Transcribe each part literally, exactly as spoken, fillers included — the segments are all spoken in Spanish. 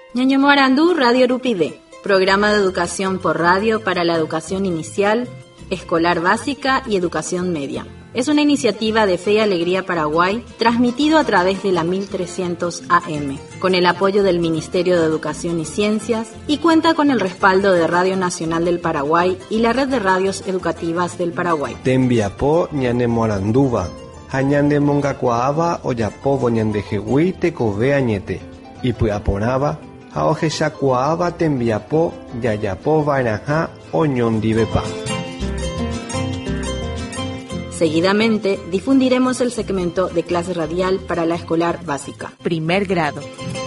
Ñañomoarandú Radio Rupide, programa de educación por radio para la educación inicial, escolar básica y educación media. Es una iniciativa de Fe y Alegría Paraguay, transmitido a través de la mil trescientos A M, con el apoyo del Ministerio de Educación y Ciencias, y cuenta con el respaldo de Radio Nacional del Paraguay y la Red de Radios Educativas del Paraguay. Tembiapó ñanemoaranduva, hañande mongacuaaba oyapobo ñandejehui tekove añete, y puaporaba, haojeshakuaaba tembiapó yayapo vainaja oñondivepa. Seguidamente, difundiremos el segmento de clase radial para la escolar básica. Primer grado.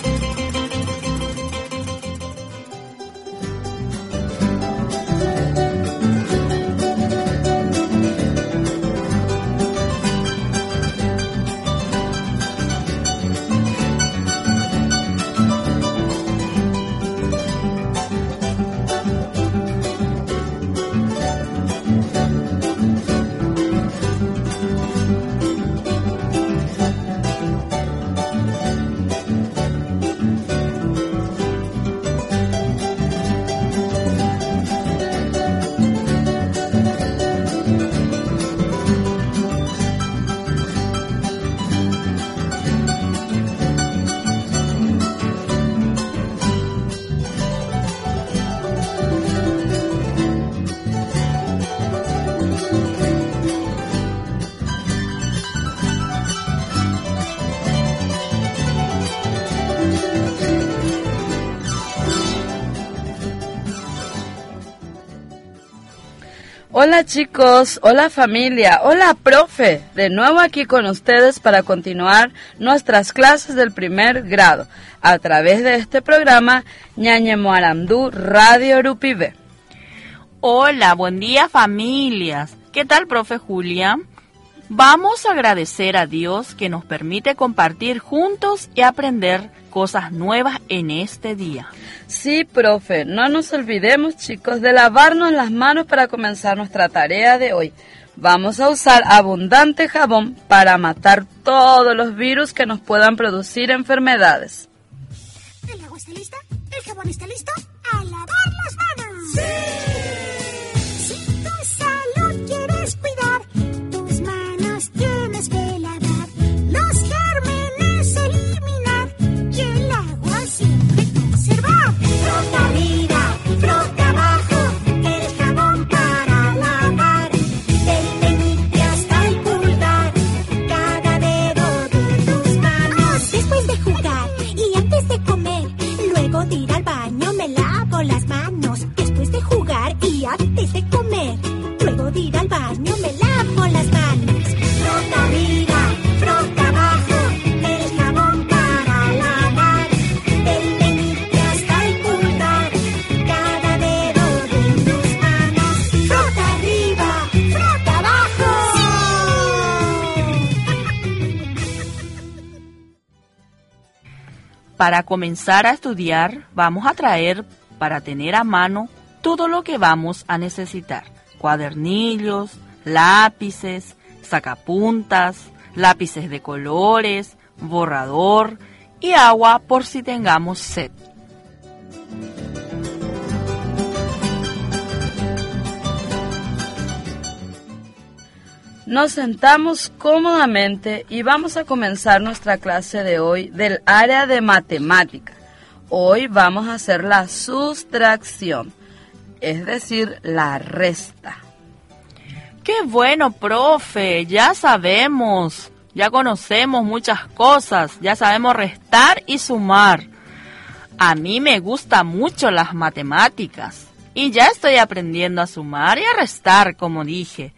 Hola chicos, hola familia, hola profe, de nuevo aquí con ustedes para continuar nuestras clases del primer grado a través de este programa Ñañomoarandú Radio Rupide. Hola, buen día familias, ¿qué tal profe Julia? Vamos a agradecer a Dios que nos permite compartir juntos y aprender cosas nuevas en este día. Sí, profe, no nos olvidemos, chicos, de lavarnos las manos para comenzar nuestra tarea de hoy. Vamos a usar abundante jabón para matar todos los virus que nos puedan producir enfermedades. ¿El agua está lista? ¿El jabón está listo? ¡A lavar las manos! ¡Sí! Si tu salud quieres cuidar, tus manos tienes que lavar. Los gérmenes eliminar y el agua siempre conservar. Frota arriba, frota abajo, el jabón para lavar. Del meñique hasta el pulgar, cada dedo de tus manos. Después de jugar y antes de comer, luego de ir al baño me lavo las manos. Después de jugar y antes de comer, luego de ir al baño me lavo las manos. Frota arriba, frota abajo, el jabón para lavar. Del meñique hasta el pulgar, cada dedo de tus manos. Frota arriba, frota abajo. Para comenzar a estudiar, vamos a traer para tener a mano todo lo que vamos a necesitar. Cuadernillos, lápices, sacapuntas, lápices de colores, borrador y agua por si tengamos sed. Nos sentamos cómodamente y vamos a comenzar nuestra clase de hoy del área de matemática. Hoy vamos a hacer la sustracción, es decir, la resta. ¡Qué bueno, profe! Ya sabemos, ya conocemos muchas cosas, ya sabemos restar y sumar. A mí me gustan mucho las matemáticas y ya estoy aprendiendo a sumar y a restar, como dije.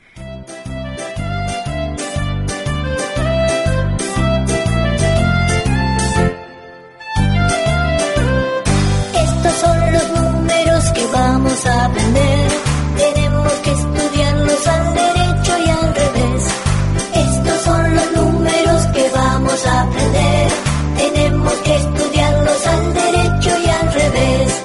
Estos son los números que vamos a aprender. Tenemos que estudiarlos al derecho y al revés. Estos son los números que vamos a aprender. Tenemos que estudiarlos al derecho y al revés.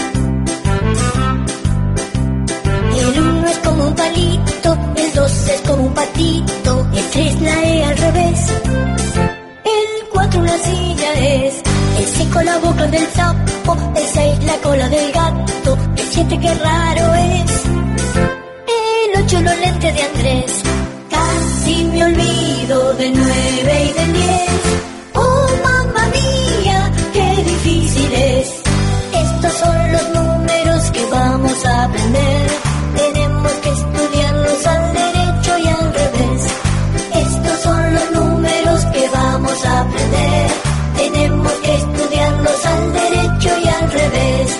El uno es como un palito, el dos es como un patito, el tres la E al revés. El cuatro una silla es, el cinco la boca del sapo, sapo, el seis la cola del gato, el siete qué raro es, el ocho los lentes de Andrés. Casi me olvido del nueve y del diez. Oh, mamma mía, qué difícil es. Estos son los números que vamos a aprender. Tenemos que estudiarlos al derecho y al revés. Estos son los números que vamos a aprender. Tenemos que estudiarlos al derecho y al revés.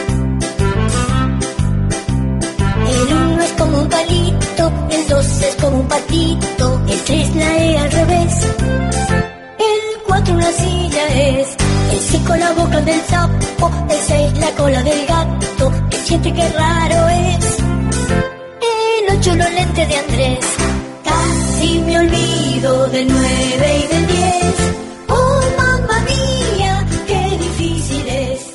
El uno es como un palito, el dos es como un patito, el tres la E al revés, el cuatro una silla es, el cinco la boca del sapo, el seis la cola del gato, el siete qué raro es, el ocho los lentes de Andrés. Casi me olvido del nueve y del diez. Oh, mamma mía, qué difícil es.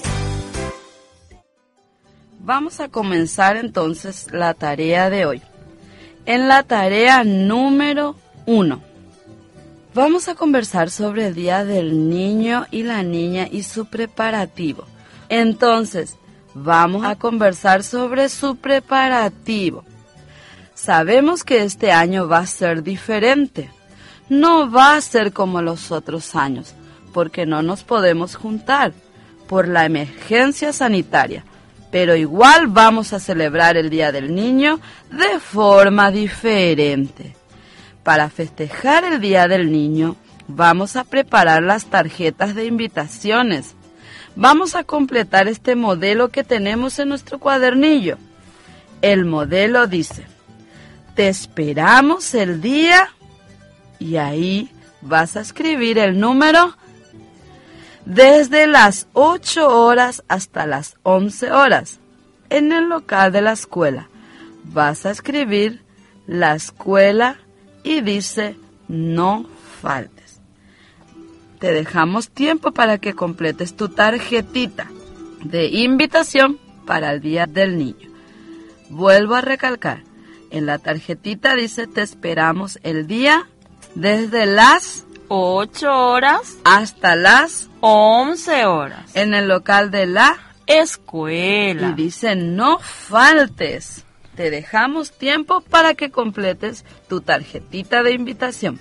Vamos a comenzar entonces la tarea de hoy. En la tarea número uno, vamos a conversar sobre el Día del Niño y la Niña y su preparativo. Entonces, vamos a conversar sobre su preparativo. Sabemos que este año va a ser diferente. No va a ser como los otros años, porque no nos podemos juntar por la emergencia sanitaria. Pero igual vamos a celebrar el Día del Niño de forma diferente. Para festejar el Día del Niño, vamos a preparar las tarjetas de invitaciones. Vamos a completar este modelo que tenemos en nuestro cuadernillo. El modelo dice: te esperamos el día, y ahí vas a escribir el número desde las ocho horas hasta las once horas. En el local de la escuela vas a escribir la escuela y dice no faltes. Te dejamos tiempo para que completes tu tarjetita de invitación para el Día del Niño. Vuelvo a recalcar, en la tarjetita dice te esperamos el día desde las ocho horas hasta las once horas. En el local de la escuela. Y dice no faltes. Te dejamos tiempo para que completes tu tarjetita de invitación.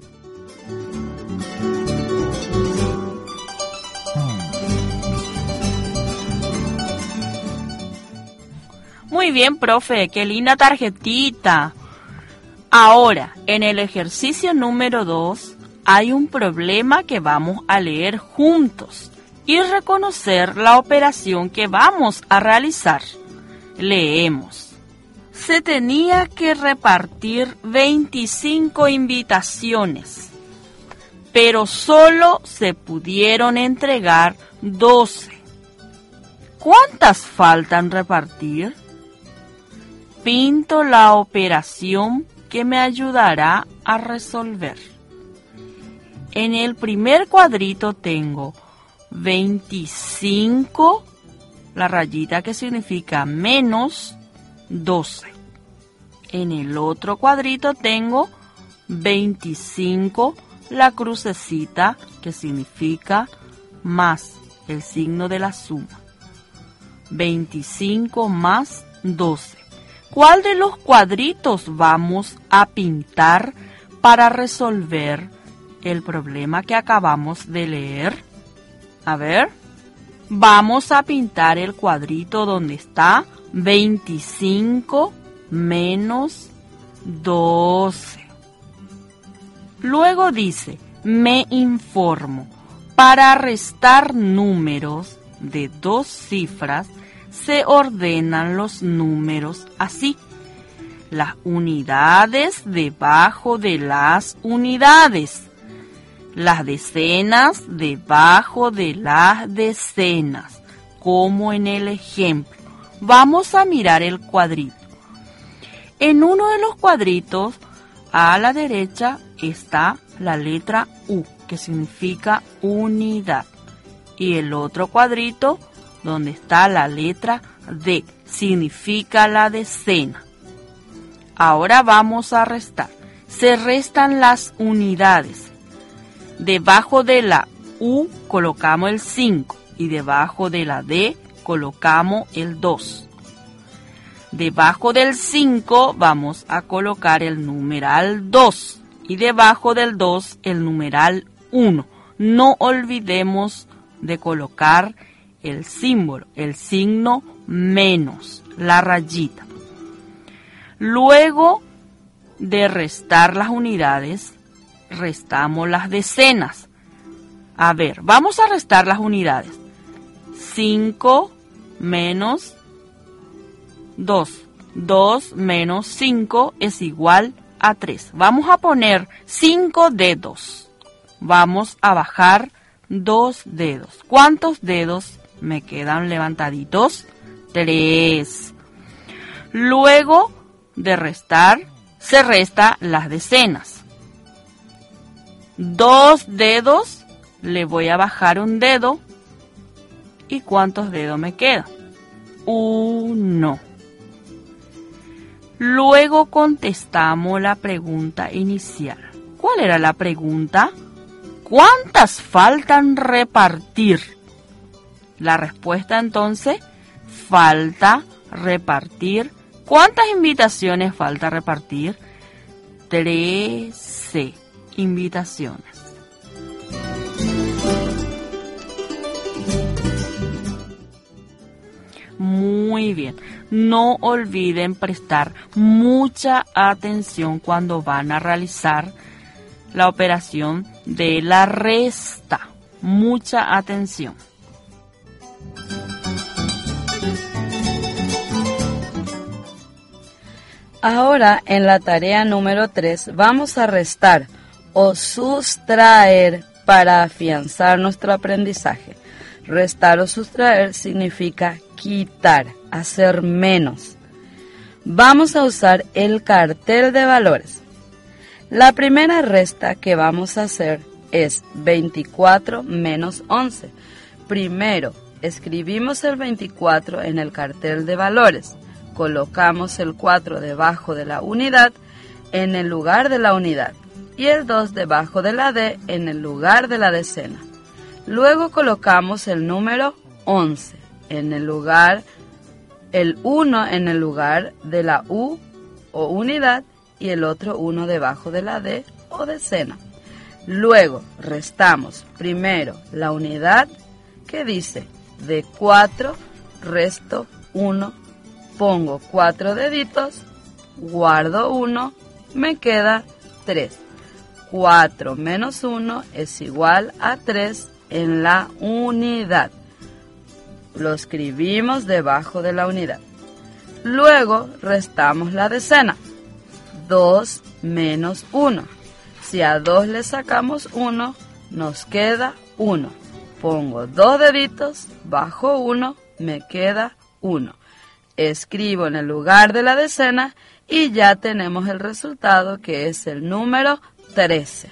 Muy bien, profe, qué linda tarjetita. Ahora, en el ejercicio número dos, hay un problema que vamos a leer juntos y reconocer la operación que vamos a realizar. Leemos. Se tenía que repartir veinticinco invitaciones, pero solo se pudieron entregar doce. ¿Cuántas faltan repartir? Pinto la operación que me ayudará a resolver. En el primer cuadrito tengo veinticinco, la rayita que significa menos doce. En el otro cuadrito tengo veinticinco, la crucecita que significa más, el signo de la suma. veinticinco más doce. ¿Cuál de los cuadritos vamos a pintar para resolver el problema que acabamos de leer? A ver, vamos a pintar el cuadrito donde está veinticinco menos doce. Luego dice, me informo. Para restar números de dos cifras, se ordenan los números así. Las unidades debajo de las unidades. Las decenas debajo de las decenas, como en el ejemplo. Vamos a mirar el cuadrito. En uno de los cuadritos, a la derecha, está la letra U, que significa unidad. Y el otro cuadrito, donde está la letra D, significa la decena. Ahora vamos a restar. Se restan las unidades. Debajo de la U colocamos el cinco y debajo de la D colocamos el dos. Debajo del cinco vamos a colocar el numeral dos y debajo del dos el numeral uno. No olvidemos de colocar el símbolo, el signo menos, la rayita. Luego de restar las unidades, restamos las decenas. A ver, vamos a restar las unidades. cinco menos dos. dos menos cinco es igual a tres. Vamos a poner cinco dedos. Vamos a bajar dos dedos. ¿Cuántos dedos me quedan levantaditos? tres. Luego de restar, se resta las decenas. Dos dedos, le voy a bajar un dedo. ¿Y cuántos dedos me quedan? Uno. Luego contestamos la pregunta inicial. ¿Cuál era la pregunta? ¿Cuántas faltan repartir? La respuesta entonces, falta repartir. ¿Cuántas invitaciones falta repartir? Trece invitaciones. Muy bien. No olviden prestar mucha atención cuando van a realizar la operación de la resta. Mucha atención. Ahora, en la tarea número tres, vamos a restar o sustraer para afianzar nuestro aprendizaje. Restar o sustraer significa quitar, hacer menos. Vamos a usar el cartel de valores. La primera resta que vamos a hacer es veinticuatro menos once. Primero, escribimos el veinticuatro en el cartel de valores. Colocamos el cuatro debajo de la unidad en el lugar de la unidad y el dos debajo de la D en el lugar de la decena. Luego colocamos el número once en el lugar, el uno en el lugar de la U o unidad y el otro uno debajo de la D o decena. Luego restamos primero la unidad que dice de cuatro resto uno. Pongo cuatro deditos, guardo uno, me queda tres. cuatro menos uno es igual a tres en la unidad. Lo escribimos debajo de la unidad. Luego restamos la decena. dos menos uno. Si a dos le sacamos uno, nos queda uno. Pongo dos deditos, bajo uno, me queda uno. Escribo en el lugar de la decena y ya tenemos el resultado que es el número trece.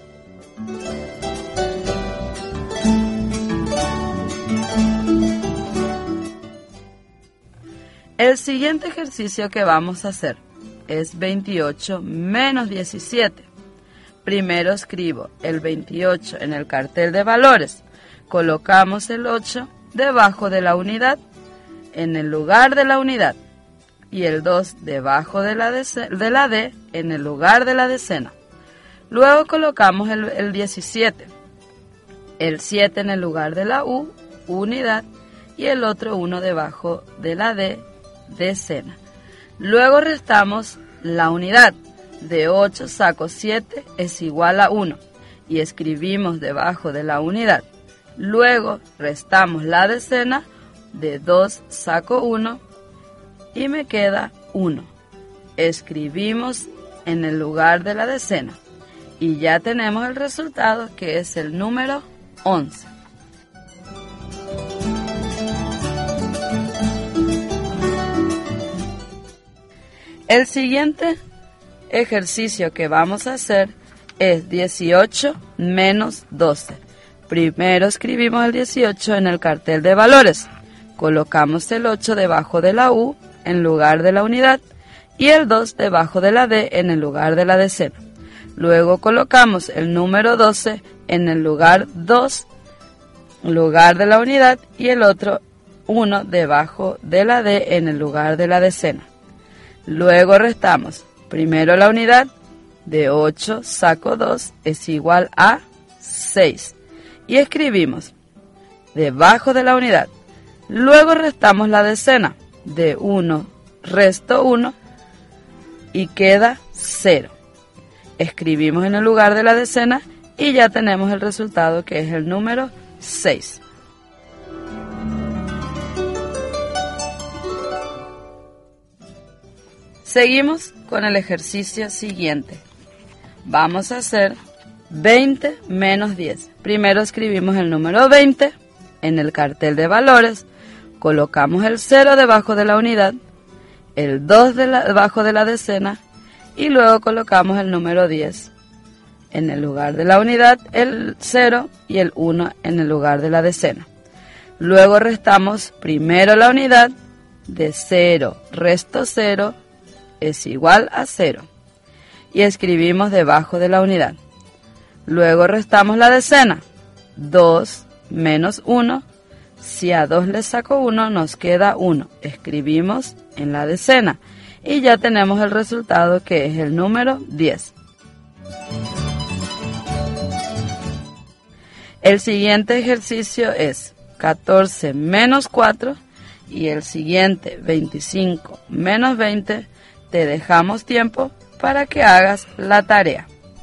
El siguiente ejercicio que vamos a hacer es veintiocho menos diecisiete. Primero escribo el veintiocho en el cartel de valores. Colocamos el ocho debajo de la unidad en el lugar de la unidad y el dos debajo de la, de la D en el lugar de la decena. Luego colocamos el, el diecisiete, el siete en el lugar de la U, unidad, y el otro uno debajo de la D, decena. Luego restamos la unidad. De ocho saco siete es igual a uno y escribimos debajo de la unidad. Luego restamos la decena. De dos saco uno y me queda uno. Escribimos en el lugar de la decena y ya tenemos el resultado que es el número once. El siguiente ejercicio que vamos a hacer es dieciocho menos doce. Primero escribimos el dieciocho en el cartel de valores. Colocamos el ocho debajo de la U en lugar de la unidad y el dos debajo de la D en el lugar de la decena. Luego colocamos el número doce en el lugar dos lugar de la unidad y el otro uno debajo de la D en el lugar de la decena. Luego restamos. Primero la unidad, de ocho saco dos es igual a seis. Y escribimos debajo de la unidad. Luego restamos la decena, de uno resto uno y queda cero. Escribimos en el lugar de la decena y ya tenemos el resultado, que es el número seis. Seguimos con el ejercicio siguiente. Vamos a hacer veinte menos diez. Primero escribimos el número veinte en el cartel de valores, colocamos el cero debajo de la unidad, el dos de la, debajo de la decena y luego colocamos el número diez en el lugar de la unidad, el cero y el uno en el lugar de la decena. Luego restamos primero la unidad, de cero resto cero es igual a cero. Y escribimos debajo de la unidad. Luego restamos la decena, dos menos uno. Si a dos le saco uno, nos queda uno. Escribimos en la decena y ya tenemos el resultado, que es el número diez. El siguiente ejercicio es catorce menos cuatro y el siguiente veinticinco menos veinte. Te dejamos tiempo para que hagas la tarea.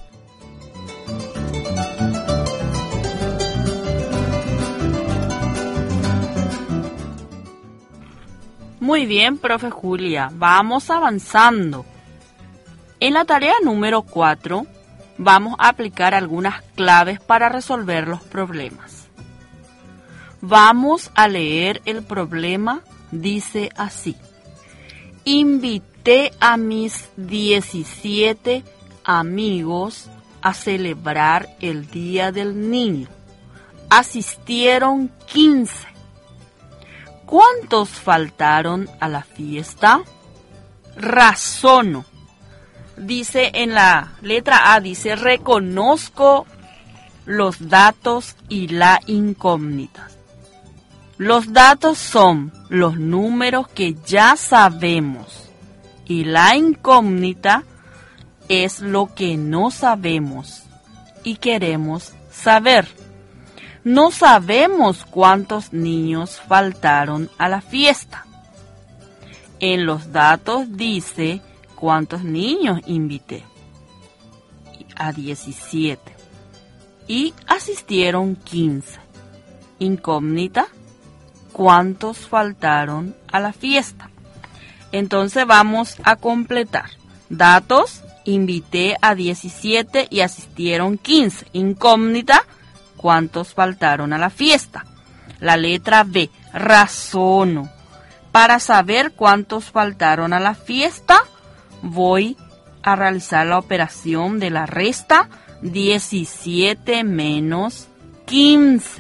Muy bien, profe Julia, vamos avanzando. En la tarea número cuatro vamos a aplicar algunas claves para resolver los problemas. Vamos a leer el problema, dice así. Invité a mis diecisiete amigos a celebrar el Día del Niño. Asistieron quince. ¿Cuántos faltaron a la fiesta? Razono. Dice en la letra A, dice, reconozco los datos y la incógnita. Los datos son los números que ya sabemos y la incógnita es lo que no sabemos y queremos saber. No sabemos cuántos niños faltaron a la fiesta. En los datos dice cuántos niños invité. A diecisiete. Y asistieron quince. Incógnita, ¿cuántos faltaron a la fiesta? Entonces vamos a completar. Datos, invité a diecisiete y asistieron quince. Incógnita, ¿cuántos faltaron a la fiesta? La letra B, razono. Para saber cuántos faltaron a la fiesta, voy a realizar la operación de la resta. diecisiete menos quince.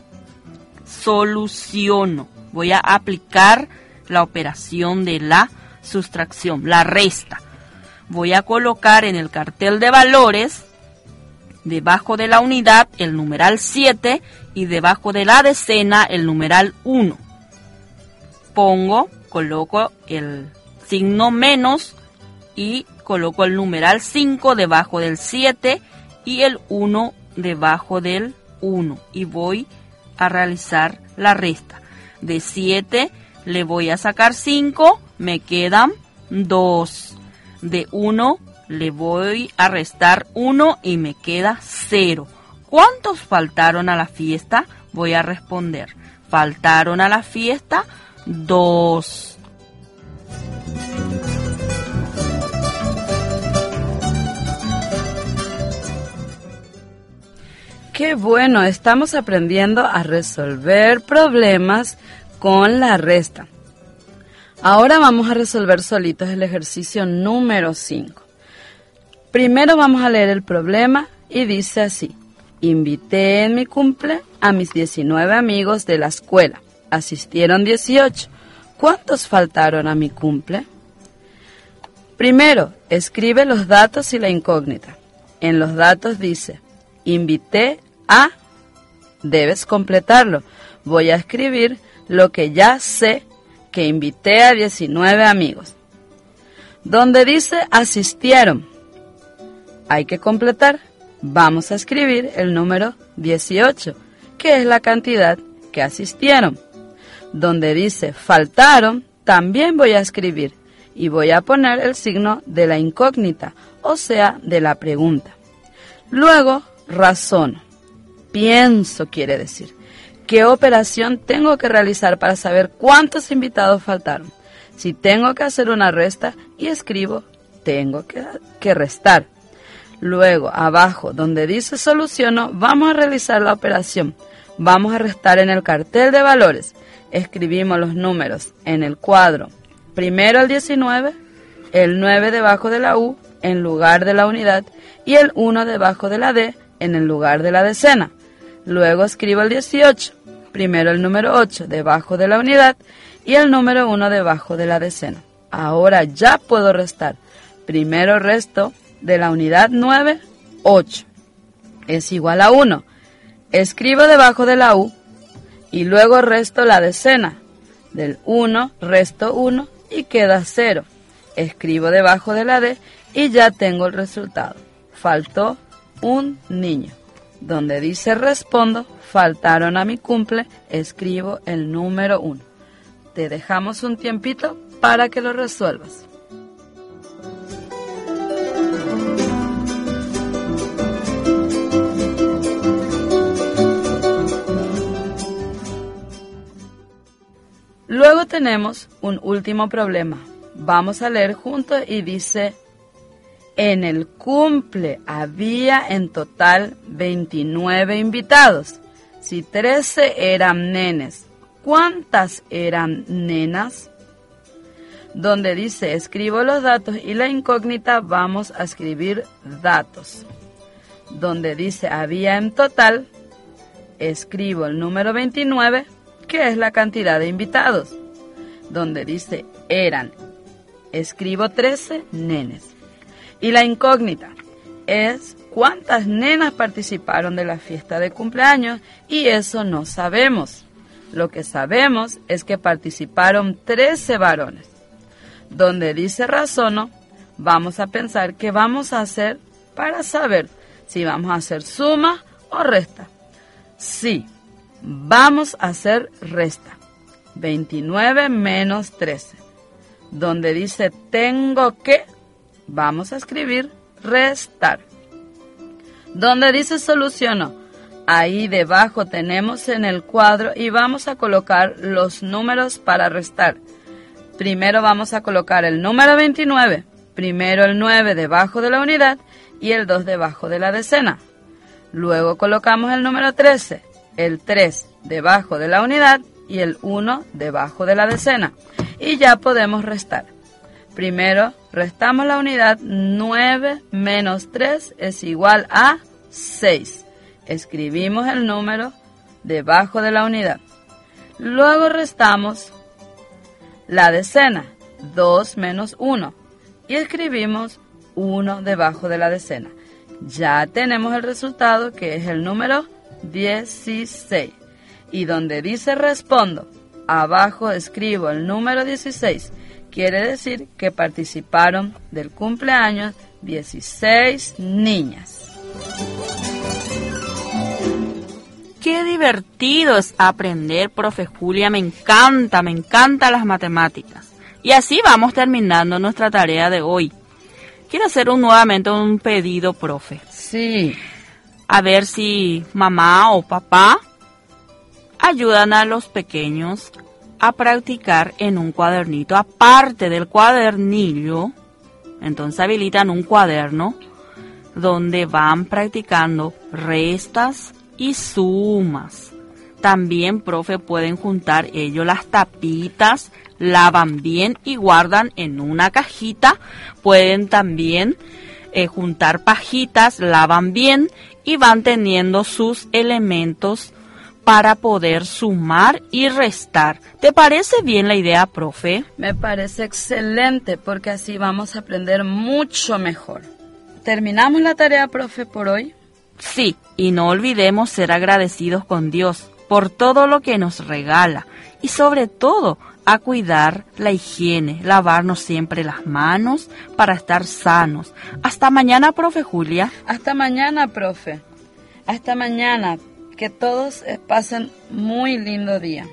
Soluciono. Voy a aplicar la operación de la sustracción, la resta. Voy a colocar en el cartel de valores, debajo de la unidad, el numeral siete y debajo de la decena, el numeral uno. Pongo, coloco el signo menos y coloco el numeral cinco debajo del siete y el uno debajo del uno. Y voy a realizar la resta. De siete le voy a sacar cinco, me quedan dos. De uno le voy a restar uno y me queda cero. ¿Cuántos faltaron a la fiesta? Voy a responder. Faltaron a la fiesta dos. Qué bueno, estamos aprendiendo a resolver problemas con la resta. Ahora vamos a resolver solitos el ejercicio número cinco. Primero vamos a leer el problema y dice así. Invité en mi cumple a mis diecinueve amigos de la escuela. Asistieron dieciocho. ¿Cuántos faltaron a mi cumple? Primero, escribe los datos y la incógnita. En los datos dice, invité a debes completarlo. Voy a escribir lo que ya sé, que invité a diecinueve amigos. Donde dice asistieron, hay que completar. Vamos a escribir el número dieciocho, que es la cantidad que asistieron. Donde dice faltaron, también voy a escribir y voy a poner el signo de la incógnita, o sea, de la pregunta. Luego, razono. Pienso quiere decir, ¿qué operación tengo que realizar para saber cuántos invitados faltaron? Si tengo que hacer una resta y escribo, tengo que, que restar. Luego, abajo, donde dice soluciono, vamos a realizar la operación. Vamos a restar en el cartel de valores. Escribimos los números en el cuadro. Primero el diecinueve, el nueve debajo de la U en lugar de la unidad y el uno debajo de la D en el lugar de la decena. Luego escribo el dieciocho. Primero el número ocho debajo de la unidad y el número uno debajo de la decena. Ahora ya puedo restar. Primero resto de la unidad nueve, ocho. Es igual a uno. Escribo debajo de la U y luego resto la decena. Del uno resto uno y queda cero. Escribo debajo de la D y ya tengo el resultado. Faltó un niño. Donde dice respondo, faltaron a mi cumple, escribo el número uno. Te dejamos un tiempito para que lo resuelvas. Luego tenemos un último problema. Vamos a leer juntos y dice: en el cumple había en total veintinueve invitados. Si trece eran nenes, ¿cuántas eran nenas? Donde dice escribo los datos y la incógnita vamos a escribir datos. Donde dice había en total, escribo el número veintinueve, que es la cantidad de invitados. Donde dice eran, escribo trece nenes. Y la incógnita es cuántas nenas participaron de la fiesta de cumpleaños y eso no sabemos. Lo que sabemos es que participaron trece varones. Donde dice razono, vamos a pensar qué vamos a hacer para saber si vamos a hacer suma o resta. Sí, vamos a hacer resta. veintinueve menos trece. Donde dice tengo que, vamos a escribir restar. Donde dice soluciono, ahí debajo tenemos en el cuadro y vamos a colocar los números para restar. Primero vamos a colocar el número veintinueve, primero el nueve debajo de la unidad y el dos debajo de la decena. Luego colocamos el número trece, el tres debajo de la unidad y el uno debajo de la decena. Y ya podemos restar. Primero, restamos la unidad, nueve menos tres es igual a seis. Escribimos el número debajo de la unidad. Luego restamos la decena, dos menos uno. Y escribimos uno debajo de la decena. Ya tenemos el resultado, que es el número dieciséis. Y donde dice respondo, abajo escribo el número dieciséis. Quiere decir que participaron del cumpleaños dieciséis niñas. Qué divertido es aprender, profe Julia. Me encanta, me encantan las matemáticas. Y así vamos terminando nuestra tarea de hoy. Quiero hacer un, nuevamente un pedido, profe. Sí. A ver si mamá o papá ayudan a los pequeños a practicar en un cuadernito. Aparte del cuadernillo, entonces habilitan un cuaderno donde van practicando restas y sumas. También, profe, pueden juntar ellos las tapitas, lavan bien y guardan en una cajita. Pueden también eh, juntar pajitas, lavan bien y van teniendo sus elementos para poder sumar y restar. ¿Te parece bien la idea, profe? Me parece excelente, porque así vamos a aprender mucho mejor. ¿Terminamos la tarea, profe, por hoy? Sí, y no olvidemos ser agradecidos con Dios por todo lo que nos regala y sobre todo a cuidar la higiene, lavarnos siempre las manos para estar sanos. Hasta mañana, profe Julia. Hasta mañana, profe. Hasta mañana. Que todos pasen muy lindo día.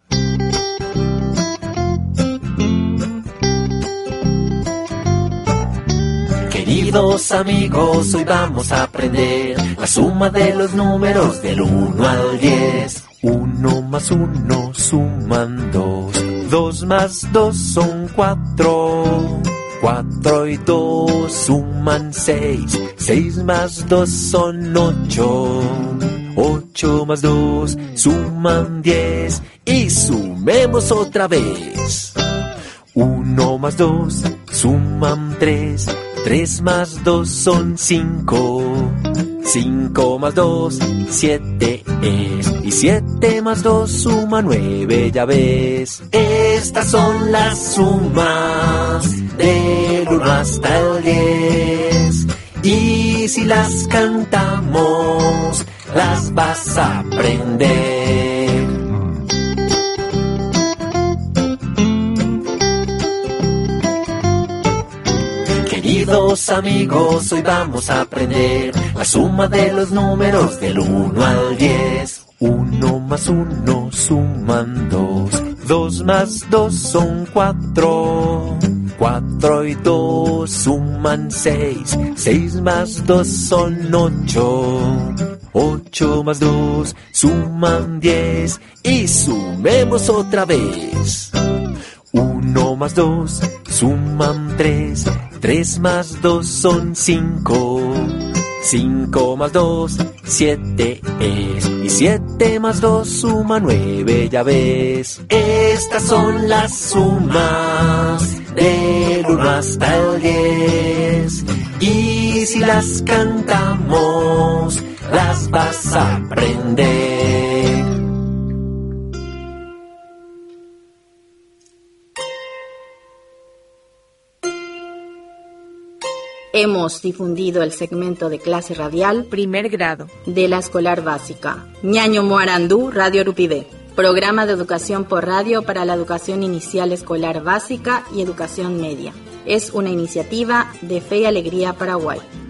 Queridos amigos, hoy vamos a aprender la suma de los números del uno al diez. Uno más uno suman dos, dos más dos son cuatro, cuatro y dos suman seis, seis más dos son ocho, ocho más dos suman diez y sumemos otra vez. Uno más dos suman tres, tres más dos son cinco, cinco más dos, siete es, y siete más dos suma nueve, ya ves. Estas son las sumas del uno hasta el diez, y si las cantamos, las vas a aprender. Queridos amigos, hoy vamos a aprender la suma de los números del uno al diez. Uno más uno suman dos, dos más dos son cuatro, cuatro y dos suman seis, seis más dos son ocho, ocho más dos suman diez y sumemos otra vez. Uno más dos suman tres, tres más dos son cinco, cinco más dos, siete es, y siete más dos suma nueve, ya ves. Estas son las sumas del uno hasta el diez, y si las cantamos, las vas a aprender. Hemos difundido el segmento de clase radial Primer grado de la escolar básica Ñaño Moarandú, Radio Urupide, programa de educación por radio para la educación inicial escolar básica y educación media. Es una iniciativa de Fe y Alegría Paraguay.